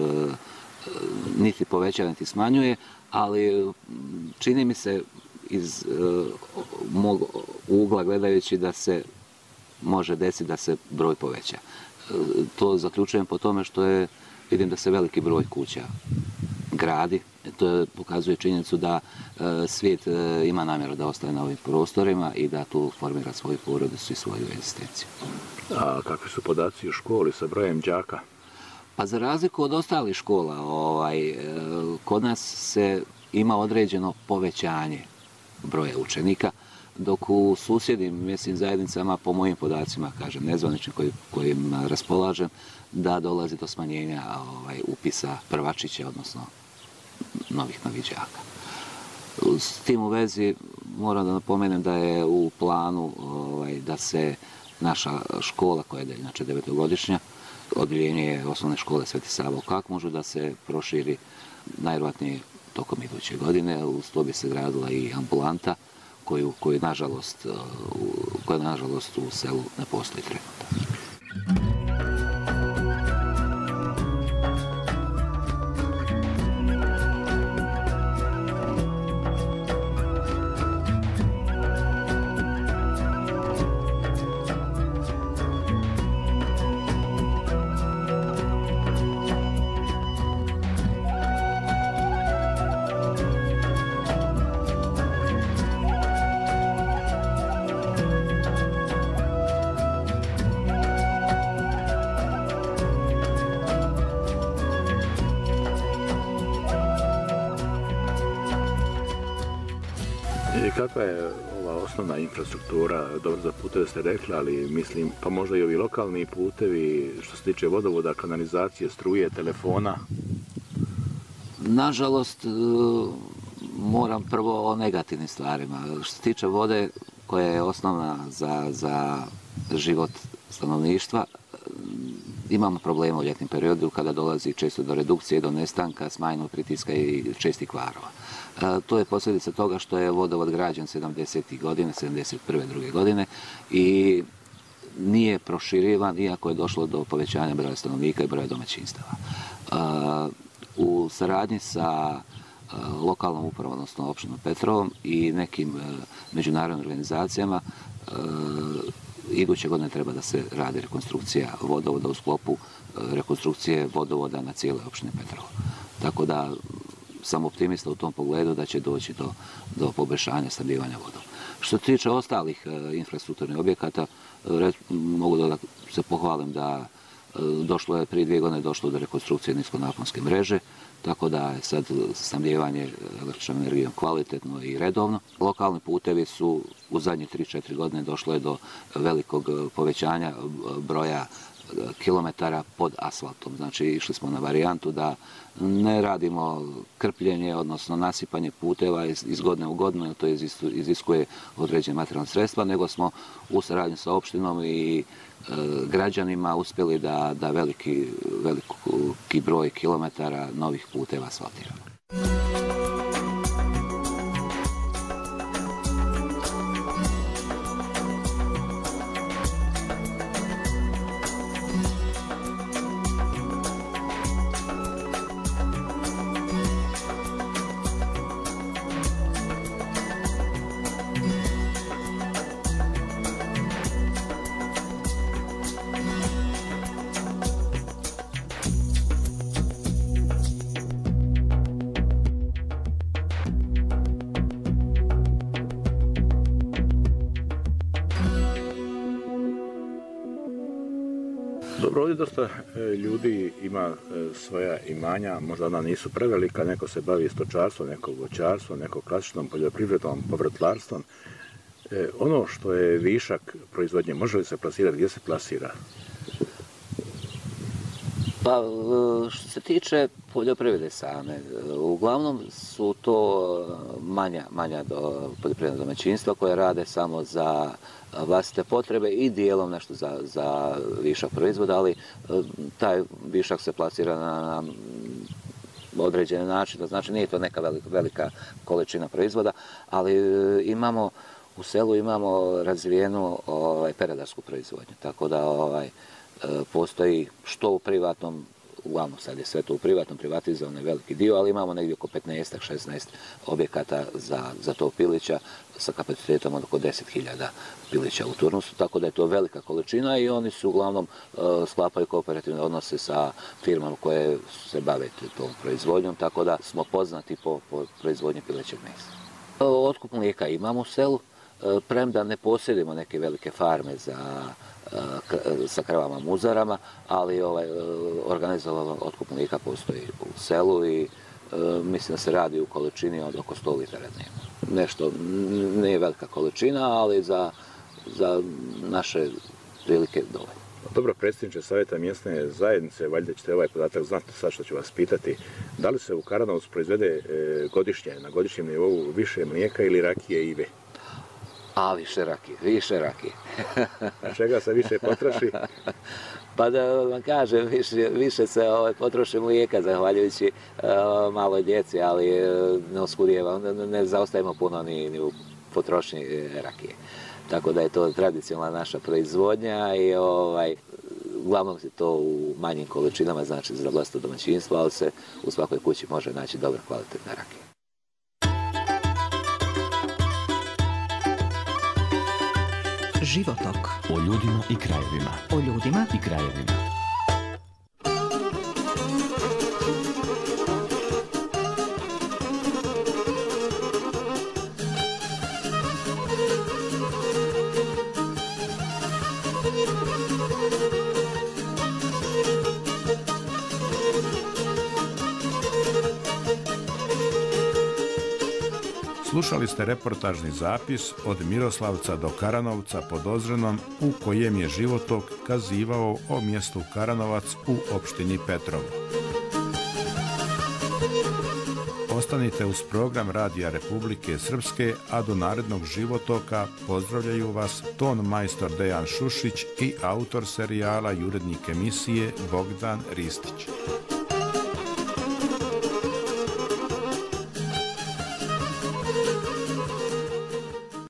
niti povećava, niti smanjuje, ali čini mi se iz mog ugla gledajući da se može desiti da se broj poveća. To zaključujem po tome što je, vidim da se veliki broj kuća gradi. To pokazuje činjenicu da svijet ima namjeru da ostane na ovim prostorima i da tu formira svoju porodicu i svoju egzistenciju. A kakvi su podaci u školi sa brojem đaka? Pa za razliku od ostalih škola, ovaj, kod nas se ima određeno povećanje broja učenika, dok u susjednim mjesnim zajednicama, po mojim podacima, kažem, nezvaničnim kojim, kojim raspolažem, da dolazi do smanjenja ovaj, upisa prvačića, odnosno novih noviđaka. S tim u vezi moram da napomenem da je u planu ovaj, da se naša škola, koja je inače devetogodišnja, odjeljenje je osnovne škole Sveti Sava u Kakmužu, da se proširi najvjerojatnije tokom iduće godine. Uz to bi se gradila i ambulanta, koju, koju nažalost, koja nažalost u selu ne postoji trenutno. Kakva je ova osnovna infrastruktura? Dobro, za puteve ste rekli, ali mislim, pa možda i ovi lokalni putevi što se tiče vodovoda, kanalizacije, struje, telefona? Nažalost, moram prvo o negativnim stvarima. Što se tiče vode, koja je osnovna za, za život stanovništva, imamo problema u ljetnim periodu kada dolazi često do redukcije, do nestanka, smanjenog pritiska i čestih kvarova. E, to je posljedica toga što je vodovod građen sedamdesetih godina, sedamdeset prve druge godine i nije proširivan, iako je došlo do povećanja broja stanovnika i broja domaćinstava. E, u saradnji sa e, lokalnom upravom, odnosno općinom Petrovom i nekim e, međunarodnim organizacijama, e, iduće godine treba da se radi rekonstrukcija vodovoda u sklopu rekonstrukcije vodovoda na cijeloj općini Petrovo. Tako da sam optimista u tom pogledu da će doći do, do poboljšanja snabdijevanja vodom. Što se tiče ostalih e, infrastrukturnih objekata, re, mogu da se pohvalim da e, došlo je prije dvije godine došlo do rekonstrukcije niskonaponske mreže, tako da je sad snabdijevanje električnom energijom kvalitetno i redovno. Lokalni putevi su u zadnje tri četiri godine došlo je do velikog povećanja broja kilometara pod asfaltom. Znači išli smo na varijantu da ne radimo krpljenje, odnosno nasipanje puteva iz, iz godine u godinu, jer to iziskuje određene materijalne sredstva, nego smo u saradnji sa opštinom i e, građanima uspjeli da, da veliki, veliki broj kilometara novih puteva asfaltiramo. Dobro, ovdje dosta ljudi ima svoja imanja, možda ona nisu prevelika, neko se bavi stočarstvom, neko voćarstvom, neko klasičnom poljoprivredom, povrtlarstvom. E, ono što je višak proizvodnje, može li se plasirati, gdje se plasira? Pa, što se tiče poljoprivrede same, uglavnom su to manja, manja do, poljoprivredna domaćinstva koje rade samo za vlastite potrebe i dijelom nešto za, za višak proizvoda, ali taj višak se plasira na određeni način, znači nije to neka velika, velika količina proizvoda, ali imamo u selu imamo razvijenu ovaj, peradarsku proizvodnju, tako da ovaj, postoji što u privatnom, uglavnom sad je sve to u privatnom, privatizovan je veliki dio, ali imamo negdje oko petnaest do šesnaest objekata za, za to pilića sa kapacitetom od oko deset hiljada pilića u turnusu, tako da je to velika količina i oni su uglavnom uh, sklapaju kooperativne odnose sa firmama koje se bave tom proizvodnjom, tako da smo poznati po, po proizvodnji pilećeg mesa. Otkup mlijeka imamo u selu, premda ne posjedimo neke velike farme za sa kravama muzarama, ali ovaj, organizovan otkup mlijeka postoji u selu i e, mislim da se radi u količini od oko sto litara dnevno. Nešto nije velika količina, ali za, za naše prilike dovoljno. Dobro, predsjedniče Savjeta mjesne zajednice, valjda ćete ovaj podatak znati, sad što ću vas pitati, da li se u Karanovcu proizvede e, godišnje, na godišnjem nivou više mlijeka ili rakije ive? A, više rakije, više rakije. A čega se više potroši? Pa da vam kažem, više, više se ovaj, potroši mlijeka zahvaljujući uh, maloj djeci, ali ne oskudijeva, ne, ne zaostajemo puno ni, ni u potrošnji rakije. Tako da je to tradicionalna naša proizvodnja i ovaj, uglavnom se to u manjim količinama, znači za vlastito domaćinstvo, ali se u svakoj kući može naći dobra kvalitetna rakija. Životok. O ljudima i krajevima. O ljudima i krajevima. Slušali ste reportažni zapis od Miroslavca do Karanovca pod Ozrenom u kojem je životok kazivao o mjestu Karanovac u opštini Petrovo. Ostanite uz program Radija Republike Srpske, a do narednog životoka pozdravljaju vas ton majstor Dejan Šušić i autor serijala i urednik emisije Bogdan Ristić.